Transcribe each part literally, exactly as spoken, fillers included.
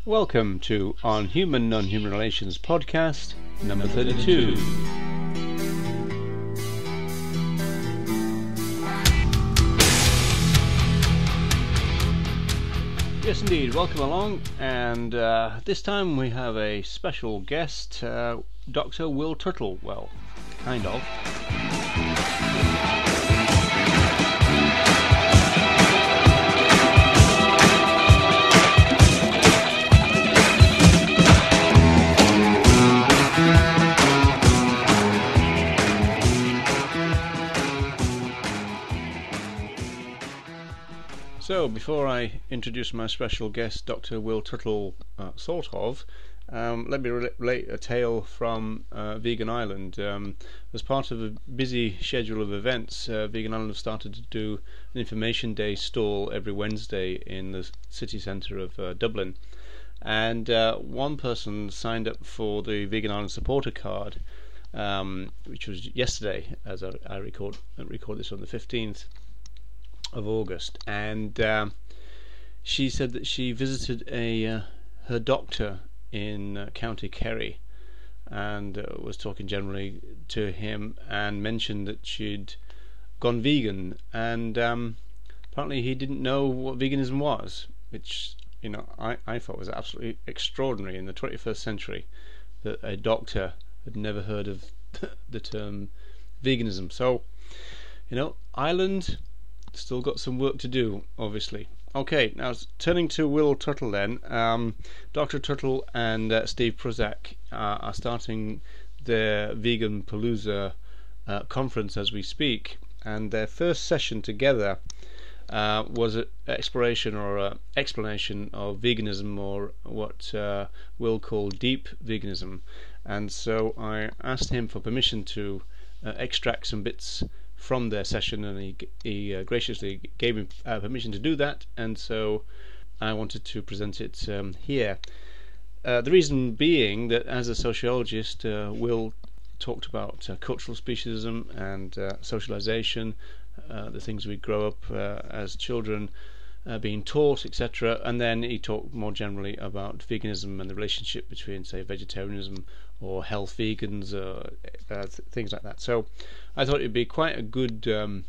Welcome to On Human Non-Human Relations podcast number thirty-two. Yes indeed, welcome along, and uh, this time we have a special guest, uh, Doctor Will Tuttle. Well, kind of. So, before I introduce my special guest, Doctor Will Tuttle, uh, sort of, um, let me relate a tale from uh, Vegan Island. Um, as part of a busy schedule of events, uh, Vegan Island have started to do an information day stall every Wednesday in the city centre of uh, Dublin. And uh, one person signed up for the Vegan Island supporter card, um, which was yesterday, as I, I record, record this on the fifteenth of August, and um, she said that she visited a uh, her doctor in uh, County Kerry, and uh, was talking generally to him, and mentioned that she'd gone vegan, and um, apparently he didn't know what veganism was, which you know I, I thought was absolutely extraordinary in the twenty-first century, that a doctor had never heard of the term veganism. So you know, Ireland still got some work to do, obviously. Okay, now turning to Will Tuttle then. Um, Doctor Tuttle and uh, Steve Pruzak uh, are starting their Vegan Palooza uh, conference as we speak, and their first session together uh, was an exploration or an explanation of veganism, or what uh, Will call deep veganism. And so I asked him for permission to uh, extract some bits from their session, and he, he uh, graciously gave me uh, permission to do that, and so I wanted to present it um, here. Uh, the reason being that as a sociologist, uh, Will talked about uh, cultural speciesism and uh, socialization, uh, the things we grow up uh, as children uh, being taught, et cetera, and then he talked more generally about veganism and the relationship between, say, vegetarianism or health vegans, or uh, th- things like that. So I thought it'd be quite a good um,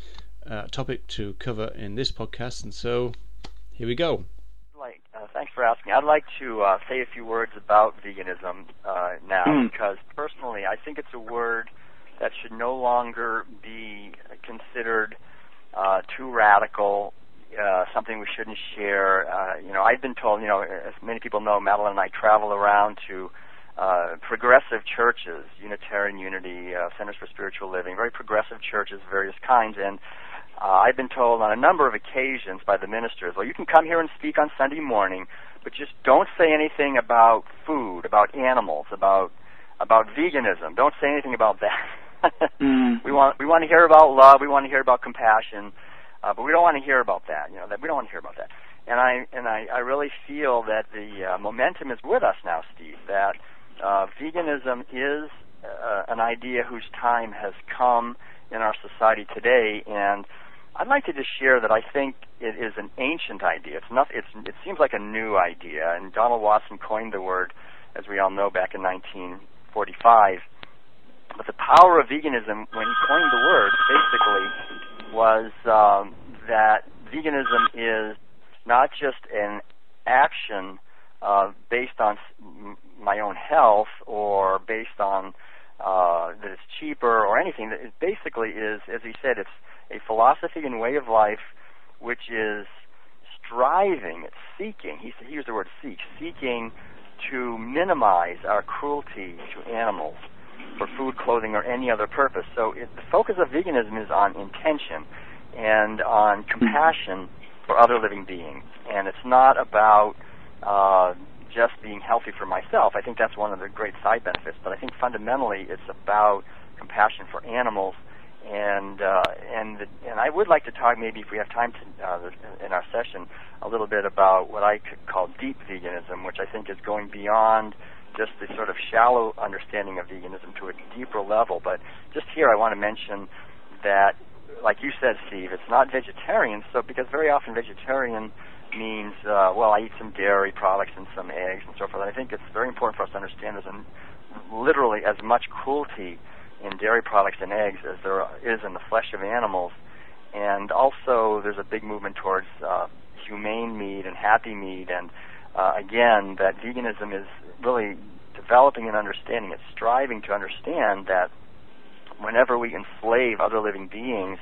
uh, topic to cover in this podcast, and so here we go. Like, uh, thanks for asking. I'd like to uh, say a few words about veganism uh, now, mm. because personally I think it's a word that should no longer be considered uh, too radical, uh, something we shouldn't share. Uh, you know, I've been told, you know, as many people know, Madeline and I travel around to Uh, progressive churches, Unitarian Unity, uh, Centers for Spiritual Living, very progressive churches of various kinds, and uh, I've been told on a number of occasions by the ministers, well, you can come here and speak on Sunday morning, but just don't say anything about food, about animals, about about veganism. Don't say anything about that. mm. We want we want to hear about love, we want to hear about compassion, uh, but we don't want to hear about that. You know, that we don't want to hear about that. And I and I, I really feel that the uh, momentum is with us now, Steve. That Uh, veganism is uh, an idea whose time has come in our society today, and I'd like to just share that I think it is an ancient idea. It's not. It's. It seems like a new idea, and Donald Watson coined the word, as we all know, back in nineteen forty-five. But the power of veganism, when he coined the word, basically was um, that veganism is not just an action Uh, based on my own health, or based on uh, that it's cheaper or anything. It basically is, as he said, it's a philosophy and way of life which is striving, it's seeking, he, he used the word seek, seeking to minimize our cruelty to animals for food, clothing, or any other purpose. So it, the focus of veganism is on intention and on compassion for other living beings. And it's not about Uh, just being healthy for myself. I think that's one of the great side benefits, but I think fundamentally it's about compassion for animals, and uh, and the, and I would like to talk, maybe if we have time to, uh, in our session, a little bit about what I could call deep veganism, which I think is going beyond just the sort of shallow understanding of veganism to a deeper level. But just here I want to mention that, like you said, Steve, it's not vegetarian, so because very often vegetarian means, uh, well, I eat some dairy products and some eggs and so forth. I think it's very important for us to understand there's an, literally as much cruelty in dairy products and eggs as there is in the flesh of animals. And also there's a big movement towards uh, humane meat and happy meat. And uh, again, that veganism is really developing an understanding. It's striving to understand that whenever we enslave other living beings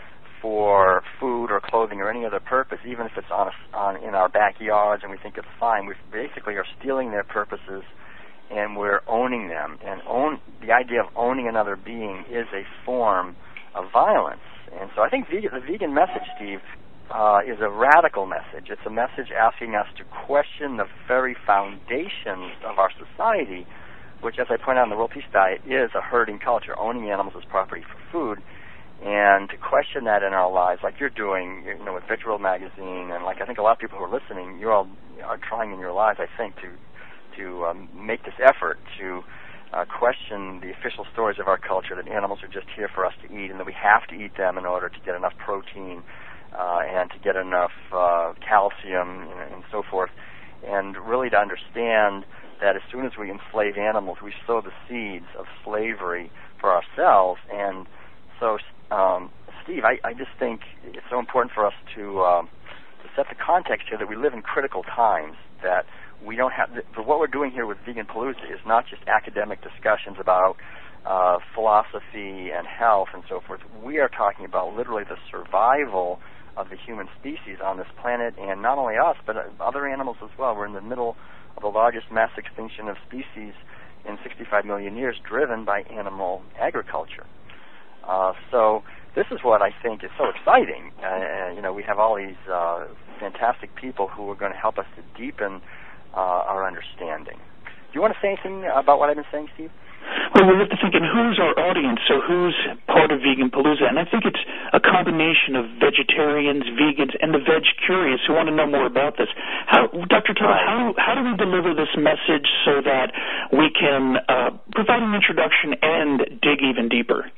for food or clothing or any other purpose, even if it's on, a, on in our backyards and we think it's fine, we basically are stealing their purposes and we're owning them. And own the idea of owning another being is a form of violence. And so I think vegan, the vegan message, Steve, uh, is a radical message. It's a message asking us to question the very foundations of our society, which, as I point out in the World Peace Diet, is a herding culture, owning animals as property for food. And to question that in our lives, like you're doing, you know, with Veg World Magazine, and like I think a lot of people who are listening, you all are trying in your lives, I think, to to um, make this effort to uh, question the official stories of our culture that animals are just here for us to eat, and that we have to eat them in order to get enough protein uh, and to get enough uh, calcium and, and so forth, and really to understand that as soon as we enslave animals, we sow the seeds of slavery for ourselves. And so, um, Steve, I, I just think it's so important for us to, um, to set the context here that we live in critical times, that we don't have, for what we're doing here with Vegan Palooza is not just academic discussions about uh, philosophy and health and so forth. We are talking about literally the survival of the human species on this planet, and not only us, but other animals as well. We're in the middle of the largest mass extinction of species in sixty-five million years, driven by animal agriculture. Uh, so this is what I think is so exciting. Uh, you know, we have all these uh, fantastic people who are going to help us to deepen uh, our understanding. Do you want to say anything about what I've been saying, Steve? Well, we have to think, and who's our audience? So who's part of Vegan Palooza? And I think it's a combination of vegetarians, vegans, and the veg curious who want to know more about this. How, Doctor Tuttle, right. how, how do we deliver this message so that we can uh, provide an introduction and dig even deeper?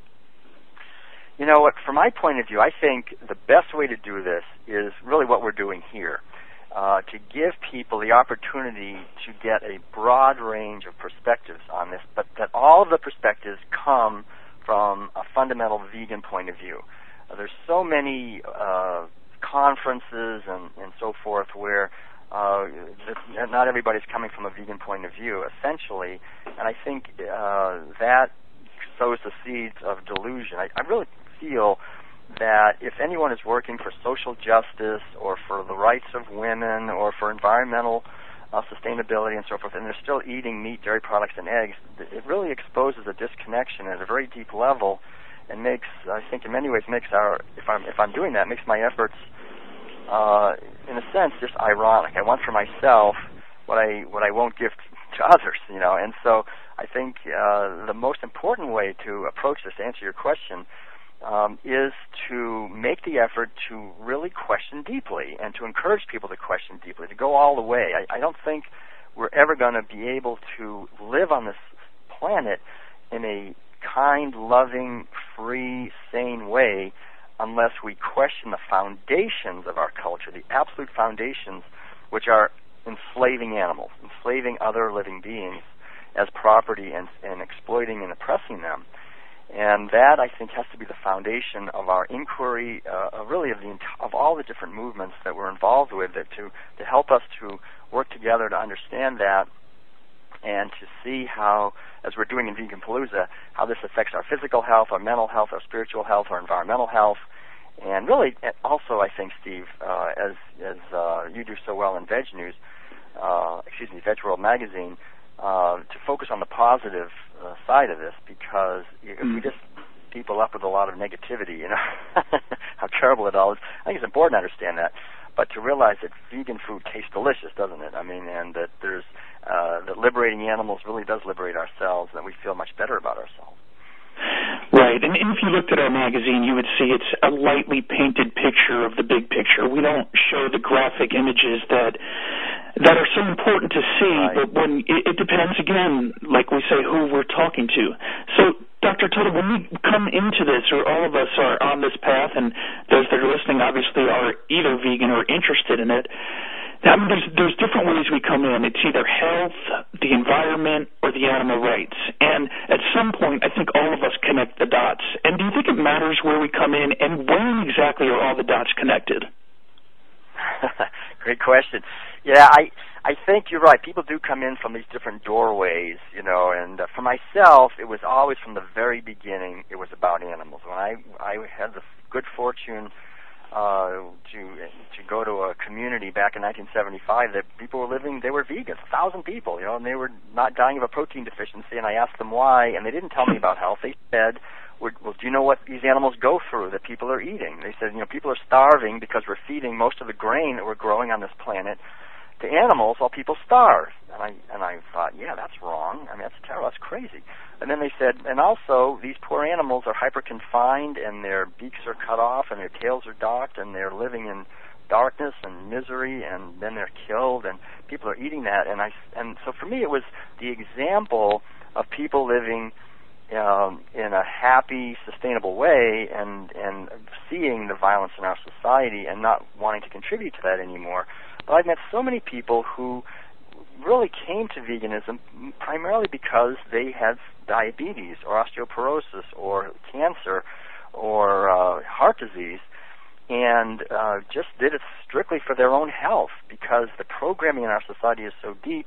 You know what, from my point of view, I think the best way to do this is really what we're doing here. Uh, to give people the opportunity to get a broad range of perspectives on this, but that all of the perspectives come from a fundamental vegan point of view. Uh, there's so many uh, conferences and, and so forth where uh, not everybody's coming from a vegan point of view, essentially, and I think uh, that sows the seeds of delusion. I, I really feel that if anyone is working for social justice or for the rights of women or for environmental uh, sustainability and so forth, and they're still eating meat, dairy products, and eggs, it really exposes a disconnection at a very deep level, and makes, I think, in many ways, makes our if I'm if I'm doing that, makes my efforts, uh, in a sense, just ironic. I want for myself what I what I won't give to others, you know. And so I think uh, the most important way to approach this, to answer your question, Um, is to make the effort to really question deeply and to encourage people to question deeply, to go all the way. I, I don't think we're ever going to be able to live on this planet in a kind, loving, free, sane way unless we question the foundations of our culture, the absolute foundations, which are enslaving animals, enslaving other living beings as property and, and exploiting and oppressing them. And that, I think, has to be the foundation of our inquiry, uh, really of the of all the different movements that we're involved with, that to to help us to work together to understand that, and to see how, as we're doing in Vegan Palooza, how this affects our physical health, our mental health, our spiritual health, our environmental health, and really also, I think, Steve, uh, as as uh, you do so well in Veg News, uh, excuse me, Veg World Magazine. Uh, to focus on the positive uh, side of this, because if we just people up with a lot of negativity, you know, how terrible it all is, I think it's important to understand that, but to realize that vegan food tastes delicious, doesn't it? I mean, and that there's uh, that liberating animals really does liberate ourselves, and that we feel much better about ourselves. Right, and if you looked at our magazine, you would see it's a lightly painted picture of the big picture. We don't show the graphic images that that are so important to see, right. but when it, it depends, again, like we say, who we're talking to. So, Doctor Tuttle, when we come into this, or all of us are on this path, and those that are listening obviously are either vegan or interested in it, I mean, there's, there's different ways we come in. It's either health, the environment, or the animal rights. And at some point, I think all of us connect the dots. And do you think it matters where we come in, and when exactly are all the dots connected? Great question. Yeah, I I think you're right. People do come in from these different doorways, you know, and uh, for myself, it was always from the very beginning, it was about animals. When I, I had the good fortune uh, to to go to a community back in nineteen seventy-five that people were living, they were vegans, a thousand people, you know, and they were not dying of a protein deficiency, and I asked them why, and they didn't tell me about health. They said, well, do you know what these animals go through that people are eating? They said, you know, people are starving because we're feeding most of the grain that we're growing on this planet to animals while people starve. And I and I thought, yeah, that's wrong. I mean, that's terrible. That's crazy. And then they said, and also these poor animals are hyper-confined, and their beaks are cut off, and their tails are docked, and they're living in darkness and misery, and then they're killed, and people are eating that. And I and so for me, it was the example of people living Um, in a happy, sustainable way, and and seeing the violence in our society and not wanting to contribute to that anymore. But I've met so many people who really came to veganism primarily because they had diabetes or osteoporosis or cancer or uh, heart disease, and uh, just did it strictly for their own health, because the programming in our society is so deep.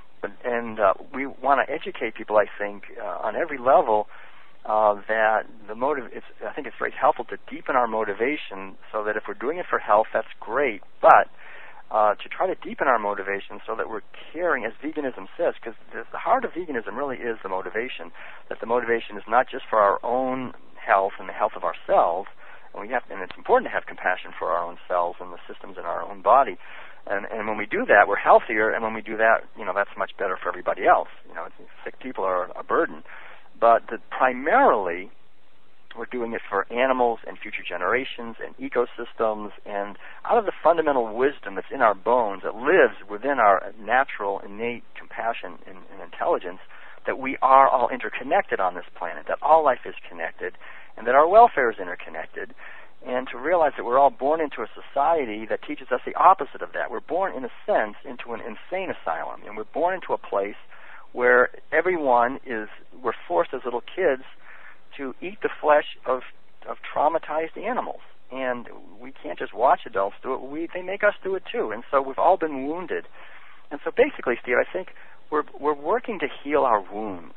And uh, we want to educate people, I think, uh, on every level, uh, that the motive. It's, I think it's very helpful to deepen our motivation, so that if we're doing it for health, that's great. But uh, to try to deepen our motivation so that we're caring, as veganism says, because the heart of veganism really is the motivation. That the motivation is not just for our own health and the health of ourselves, and we have, and it's important to have compassion for our own cells and the systems in our own body. And, and when we do that, we're healthier, and when we do that, you know, that's much better for everybody else. You know, sick people are a burden. But the, primarily, we're doing it for animals and future generations and ecosystems, and out of the fundamental wisdom that's in our bones, that lives within our natural, innate compassion and, and intelligence, that we are all interconnected on this planet, that all life is connected, and that our welfare is interconnected. And to realize that we're all born into a society that teaches us the opposite of that. We're born, in a sense, into an insane asylum. And we're born into a place where everyone is, we're forced as little kids to eat the flesh of, of traumatized animals. And we can't just watch adults do it. We, they make us do it too. And so we've all been wounded. And so basically, Steve, I think we're, we're working to heal our wounds.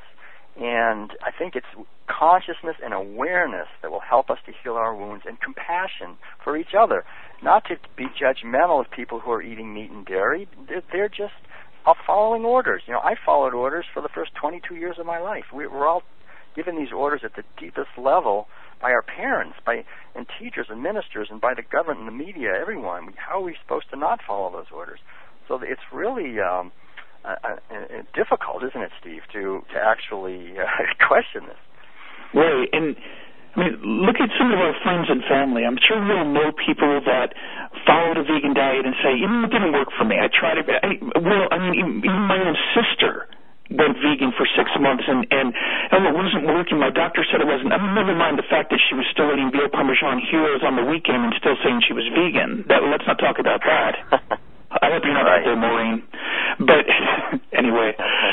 And I think it's consciousness and awareness that will help us to heal our wounds, and compassion for each other. Not to be judgmental of people who are eating meat and dairy. They're, they're just following orders. You know, I followed orders for the first twenty-two years of my life. We, we're all given these orders at the deepest level by our parents, by and teachers and ministers, and by the government and the media, everyone. How are we supposed to not follow those orders? So it's really Um, Uh, uh, difficult, isn't it, Steve, to, to actually uh, question this? Right, and I mean, look at some of our friends and family. I'm sure we'll know people that followed a vegan diet and say, you know, it didn't work for me. I tried it. I, well, I mean, even my own sister went vegan for six months, and, and oh, it wasn't working. My doctor said it wasn't. I mean, never mind the fact that she was still eating veal Parmesan heroes on the weekend and still saying she was vegan. That, let's not talk about that. I hope you're not right there, Maureen. But anyway,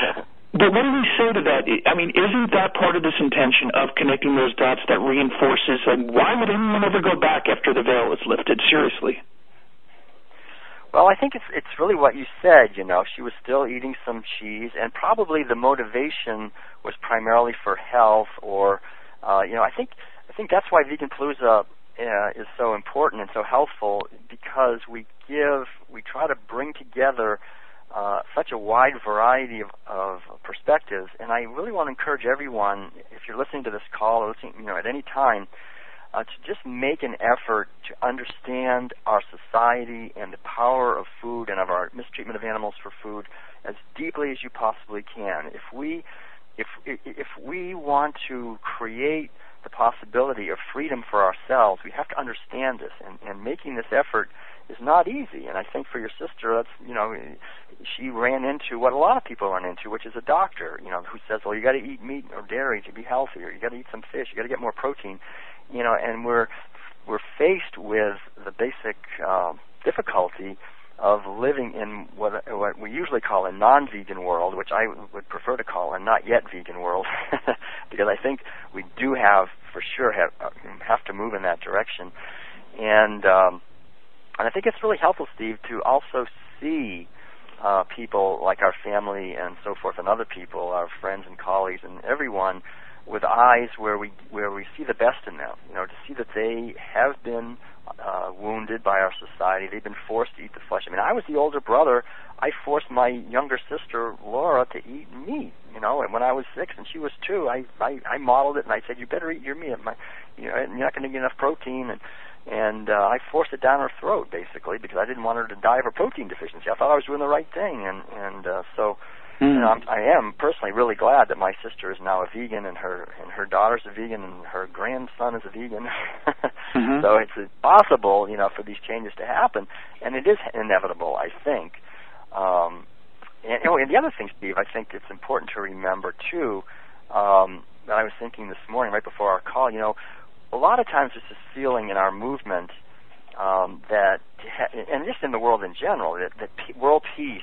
but what do we say to that? I mean, isn't that part of this intention of connecting those dots that reinforces, and why would anyone ever go back after the veil is lifted? Seriously. Well, I think it's it's really what you said. You know, she was still eating some cheese, and probably the motivation was primarily for health, or uh, you know, I think I think that's why Veganpalooza Uh, is so important and so helpful, because we give, we try to bring together uh, such a wide variety of, of perspectives. And I really want to encourage everyone, if you're listening to this call or listening, you know, at any time, uh, to just make an effort to understand our society and the power of food and of our mistreatment of animals for food as deeply as you possibly can. If we, if if we want to create the possibility of freedom for ourselves, we have to understand this, and, and making this effort is not easy. And I think for your sister, that's, you know, she ran into what a lot of people run into, which is a doctor, you know, who says, well, you got to eat meat or dairy to be healthier. You got to eat some fish. You got to get more protein, you know. And we're we're faced with the basic um, difficulty of living in what what we usually call a non-vegan world, which I would prefer to call a not yet vegan world, because I think we do have, for sure, have have to move in that direction. And um, and I think it's really helpful, Steve, to also see uh, people like our family and so forth, and other people, our friends and colleagues and everyone, with eyes where we where we see the best in them. You know, to see that they have been uh, wounded by our society. They've been forced to eat the flesh. I mean, I was the older brother. I forced my younger sister Laura to eat meat. You know, and when I was six and she was two, I I, I modeled it, and I said, "You better eat your meat. My, you know, you're not going to get enough protein." And and uh, I forced it down her throat, basically, because I didn't want her to die of a protein deficiency. I thought I was doing the right thing, and and uh, so. Mm. You know, I'm, I am personally really glad that my sister is now a vegan, and her and her daughter's a vegan, and her grandson is a vegan. mm-hmm. So it's possible, you know, for these changes to happen, and it is inevitable, I think. Um, and, and the other thing, Steve, I think it's important to remember too. Um, that I was thinking this morning, right before our call. You know, a lot of times there's this feeling in our movement um, that, and just in the world in general, that, that world peace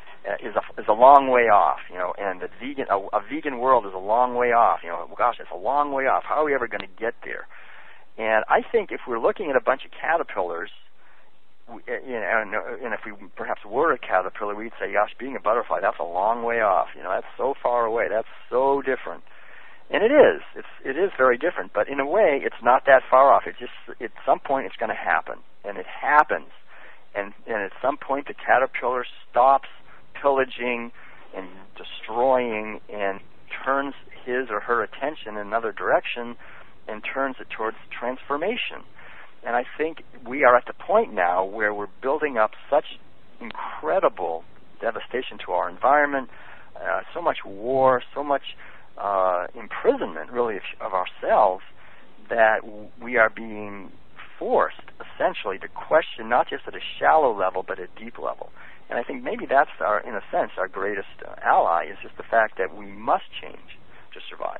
is a is a long way off, you know, and that vegan a, a vegan world is a long way off, you know. Gosh, it's a long way off. How are we ever going to get there? And I think if we're looking at a bunch of caterpillars, we, you know, and, and if we perhaps were a caterpillar, we'd say, gosh, being a butterfly, that's a long way off. You know, that's so far away. That's so different. And it is. It's it is very different. But in a way, it's not that far off. It just at some point it's going to happen, and it happens. And and at some point the caterpillar stops pillaging and destroying and turns his or her attention in another direction and turns it towards transformation. And I think we are at the point now where we're building up such incredible devastation to our environment, uh, so much war, so much uh, imprisonment, really, of ourselves, that we are being forced, essentially, to question not just at a shallow level, but at a deep level. And I think maybe that's, our, in a sense, our greatest uh, ally, is just the fact that we must change to survive.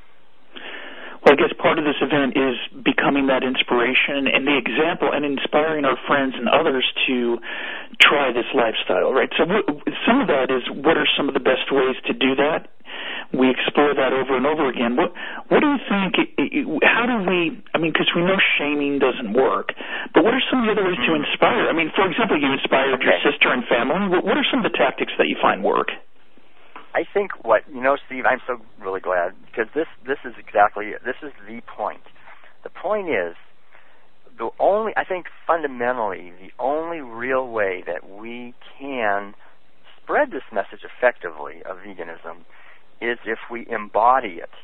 Well, I guess part of this event is becoming that inspiration and the example and inspiring our friends and others to try this lifestyle, right? So w- some of that is, what are some of the best ways to do that? We explore that over and over again. What what do you think, how do we, I mean, because we know shaming doesn't work, but what are some of the other ways to inspire? I mean, for example, you inspired okay. your sister and family. What, what are some of the tactics that you find work? I think what, you know, Steve, I'm so really glad, because this, this is exactly, this is the point. The point is, the only, I think fundamentally, the only real way that we can spread this message effectively of veganism is if we embody it.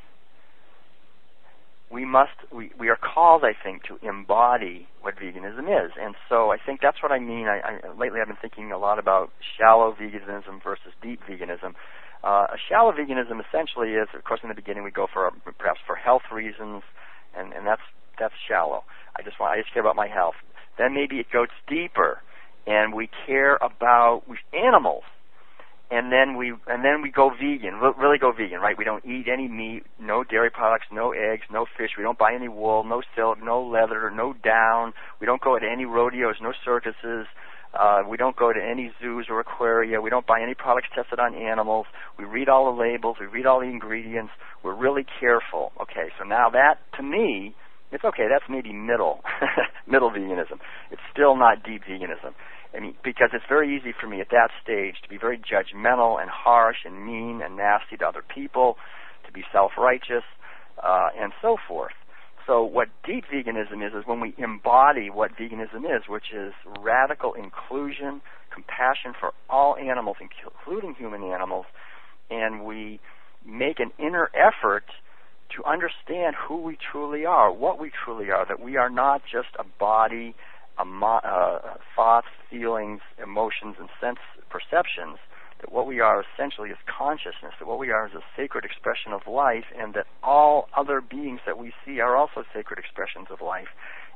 We must, we, we are called, I think, to embody what veganism is. And so I think that's what I mean. I, I, lately I've been thinking a lot about shallow veganism versus deep veganism. Uh, a shallow veganism essentially is, of course, in the beginning we go for, perhaps for health reasons, and, and that's, that's shallow. I just want, I just care about my health. Then maybe it goes deeper, and we care about animals. And then we and then we go vegan, really go vegan, right? We don't eat any meat, no dairy products, no eggs, no fish. We don't buy any wool, no silk, no leather, no down. We don't go to any rodeos, no circuses. Uh, we don't go to any zoos or aquaria. We don't buy any products tested on animals. We read all the labels. We read all the ingredients. We're really careful. Okay, so now that, to me, it's okay. That's maybe middle, middle veganism. It's still not deep veganism. I mean, because it's very easy for me at that stage to be very judgmental and harsh and mean and nasty to other people, to be self-righteous, uh, and so forth. So what deep veganism is, is when we embody what veganism is, which is radical inclusion, compassion for all animals, including human animals, and we make an inner effort to understand who we truly are, what we truly are, that we are not just a body, a mo- uh, thoughts, feelings, emotions, and sense perceptions, that what we are essentially is consciousness, that what we are is a sacred expression of life, and that all other beings that we see are also sacred expressions of life.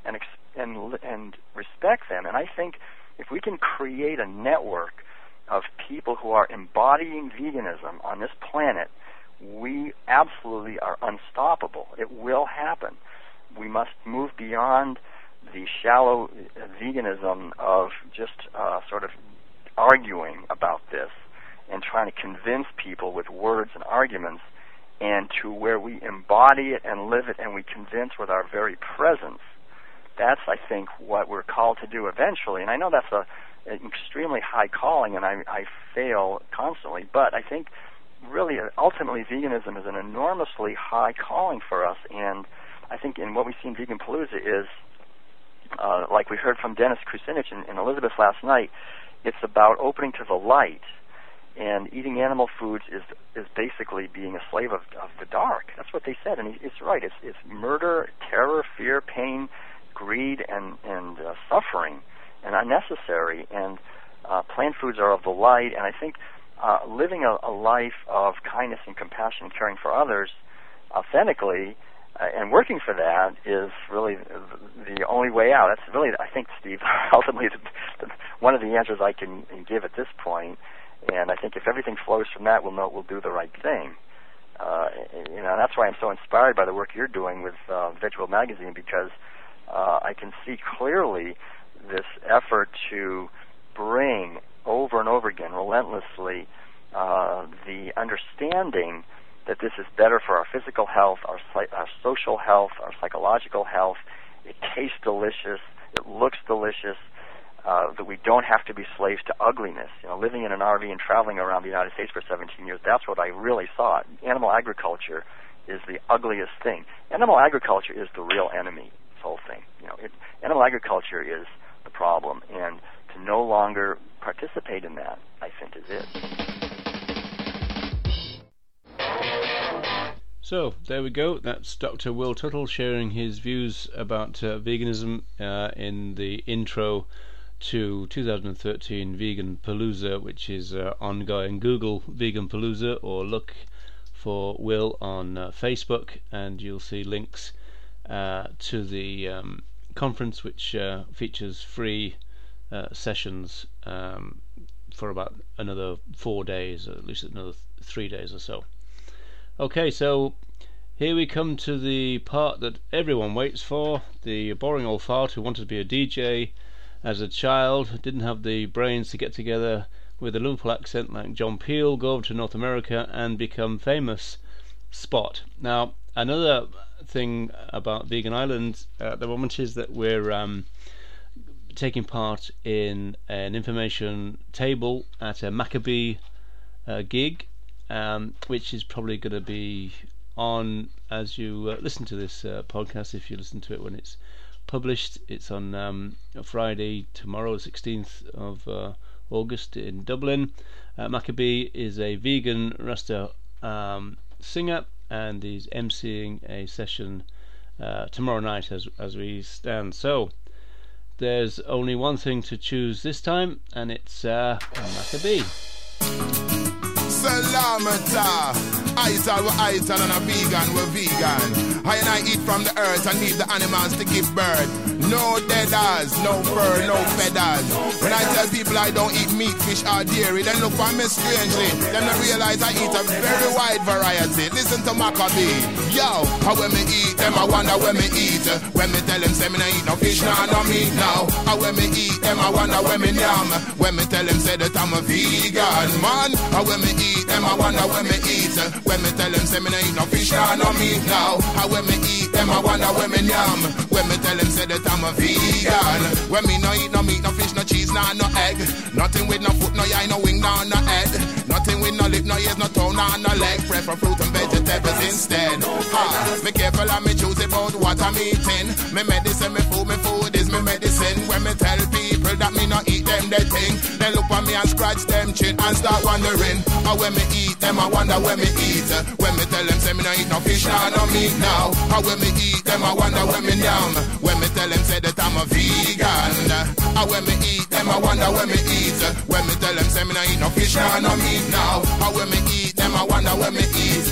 and and and respect them. And I think if we can create a network of people who are embodying veganism on this planet, we absolutely are unstoppable. It will happen. We must move beyond the shallow veganism of just uh, sort of arguing about this and trying to convince people with words and arguments, and to where we embody it and live it and we convince with our very presence. That's, I think, what we're called to do eventually. And I know that's a, an extremely high calling, and I, I fail constantly, but I think really ultimately veganism is an enormously high calling for us. And I think in what we see in Veganpalooza is, uh, like we heard from Dennis Kucinich and, and Elizabeth last night, it's about opening to the light. And eating animal foods is is basically being a slave of, of the dark. That's what they said, and it's right. It's it's murder, terror, fear, pain, greed, and and uh, suffering, and unnecessary. And uh, plant foods are of the light. And I think uh, living a, a life of kindness and compassion, and caring for others, authentically, uh, and working for that is really the, the only way out. That's really, I think, Steve, ultimately the, the, one of the answers I can give at this point. And I think if everything flows from that, we'll know we'll do the right thing. Uh, you know, and that's why I'm so inspired by the work you're doing with uh, Veggie Magazine, because uh, I can see clearly this effort to bring over and over again, relentlessly, uh, the understanding that this is better for our physical health, our, our social health, our psychological health. It tastes delicious. It looks delicious. Uh, that we don't have to be slaves to ugliness. You know, living in an R V and traveling around the United States for seventeen years, that's what I really saw. Animal agriculture is the ugliest thing. Animal agriculture is the real enemy, this whole thing. You know, it, animal agriculture is the problem, and to no longer participate in that, I think, is it. So, there we go. That's Doctor Will Tuttle sharing his views about uh, veganism uh, in the intro to two thousand thirteen Veganpalooza, which is uh, ongoing. Google Veganpalooza or look for Will on uh, Facebook, and you'll see links uh, to the um, conference, which uh, features free uh, sessions um, for about another four days, or at least another th- three days or so. Okay, so here we come to the part that everyone waits for, the boring old fart who wanted to be a D J as a child, didn't have the brains to get together with a Liverpool accent like John Peel, go over to North America and become famous. Spot. Now, another thing about Vegan Island at the moment is that we're um, taking part in an information table at a Maccabee uh, gig, um, which is probably going to be on as you uh, listen to this uh, podcast, if you listen to it when it's published. It's on um, Friday, tomorrow, sixteenth of uh, August in Dublin. uh, Maccabee is a vegan Rasta um, singer, and he's emceeing a session uh, tomorrow night as, as we stand. So there's only one thing to choose this time, and it's uh, Maccabee. Salamata, Aital wa Aital and a vegan wa vegan. I and I eat from the earth and leave the animals to give birth. No deaders, no fur, no feathers. When I tell people I don't eat meat, fish or dairy, then look at me strangely. Then they realize I eat a very wide variety. Listen to Maccabee. Yo, how when me eat them, I wonder when me eat. When me tell them say me no eat no fish, no, no meat now. How when me eat them, I wonder when me yam. When me tell them say that I'm a vegan, man. How when me eat them, I wonder when me eat. When me tell them say me no eat no fish, no, no meat now. How when me eat them, I wonder when me yam. When me tell them say that I'm a vegan. When me no eat no meat, no fish, no cheese, no, no egg. Nothing with no foot, no eye, no wing, no, no head. Nothing with no lip, no ears, no tongue, no, no leg. Prefer fruit and vegetables instead. Ha, me careful and me choose about what I'm eating. Me medicine, me food, me food is me medicine. When me tell people that me no eat them, they think. They look at me and scratch them chin and start wondering. How when me eat them, I wonder when me eat. When me tell them say me no eat no fish, no, no meat now. How when me eat them, I wonder when me yam. When me tell them say that I'm a vegan. How when me eat them, I wonder when me eat. When me tell them say me no eat no fish, no, no meat now. How when me eat them, I wonder when me eat. You want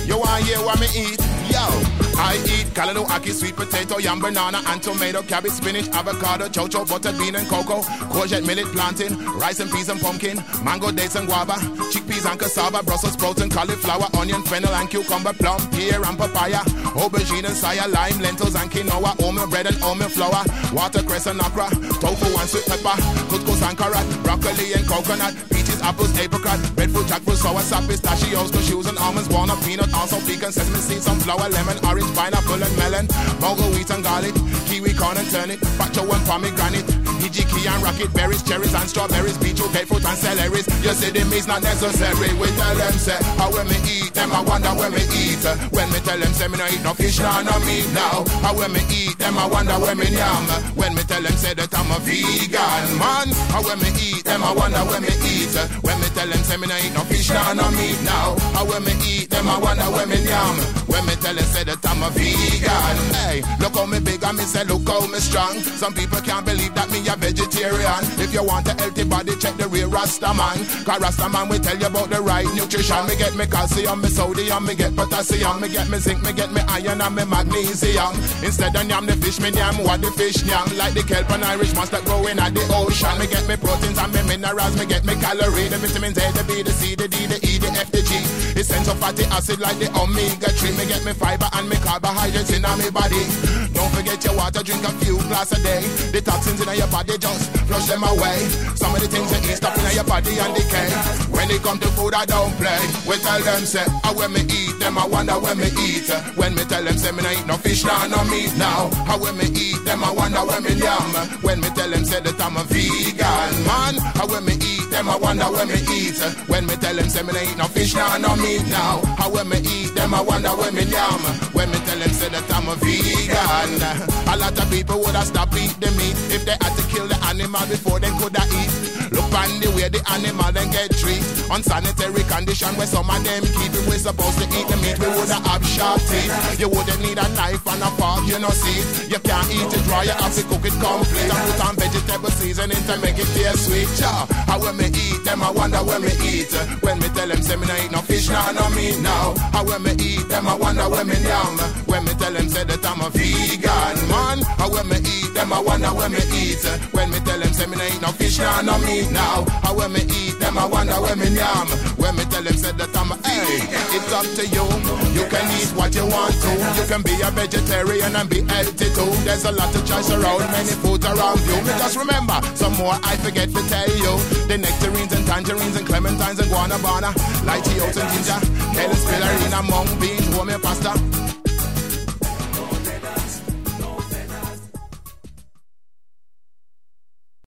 hear what me eat? Yo, I eat callaloo, ackee, sweet potato, yam, banana, and tomato, cabbage, spinach, avocado, chocho, buttered bean and cocoa, courgette, millet, plantain, rice and peas and pumpkin, mango, dates and guava, chickpeas and cassava, Brussels sprouts and cauliflower, onion, fennel and cucumber, plum, pear and papaya, aubergine and saya, lime, lentils and quinoa, oatmeal bread and oatmeal flour, watercress and okra, tofu and sweet pepper, couscous and carrot, broccoli and coconut, peaches, apples, apricot, breadfruit, jackfruit, sour sap, pistachios, cashews and almonds, walnut, peanut, also pecan, sesame seeds, sunflower, lemon, orange, pineapple and melon, mango, wheat and garlic, kiwi, corn and turnip, pacho and pomegranate, hijiki and rocket berries, cherries and strawberries, beetroot, grapefruit and celeries. You say the meat's not necessary. We tell them say, how when me eat them, I wonder when me eat. When me tell them say me no eat no fish, no no meat now. How when me eat them, I wonder when me yam. When me tell them say that I'm a vegan man. How when me eat them, I wonder when me eat. When me tell them say me no eat no fish, no no meat now. How when me eat them, I wonder when me yam. When me tell them say that I'm a vegan. Hey, look how me big and me say look how me strong. Some people can't believe that me a vegetarian. If you want a healthy body, check the real Rasta man. Cause Rasta man will tell you about the right nutrition. Me get me calcium, me sodium, me get potassium, me get me zinc, me get me iron and me magnesium. Instead of yam the fish, me yam what the fish yam. Like the kelp and Irish moss that growing at the ocean. Me get me proteins and me minerals, me get me calories, the vitamins A, the B, the C, the D, the E, the F, the G. Essential fatty acid like the omega three. Me get me fiber and me carbohydrates in my body. Don't forget your water, drink a few glass a day. The toxins in your body, just flush them away. Some of the things that eat stuff in your body and decay. When it come to food, I don't play. We tell them say, I when me eat them, I wonder when me eat. When me tell them say me no eat no fish, no no meat now. How when me eat them, I wonder when me yam. When me tell them say that I'm a vegan man. How when me eat them, I wonder when me eat. When me tell them say me no eat no fish, no no meat now. How when me eat them, I wonder when me yam. When me tell them say that I'm a vegan. A lot of people would have stopped eat the meat if they had to kill the animal before they could have eat. Look on the way the animal then get treated. Unsanitary condition where some of them keep it. We're supposed to eat the meat, we would have sharp teeth. You wouldn't need a knife and a fork, you know see it. You can't eat it raw, you have to cook it complete. And put on vegetable seasoning to make it taste sweet. Yeah. How when me eat them, I wonder when me eat. When me tell them say me no eat no fish, no no meat now. How when me eat them, I wonder when me yam. When me tell them say that I'm a vegan man. How when me eat them, I wonder when me eat. When me tell them say me no eat no fish, no no meat now. How when me eat them, I wonder when me yam. When me tell them say that I'm a hey, it's up to you. You can eat what you want to. You can be a vegetarian and be healthy too. There's a lot of choice around, many foods around you. But just remember, some more I forget to tell you. The nectarines and tangerines and clementines and guanabana, lycheos and ginger, kale, spirulina, mung beans, homemade pasta.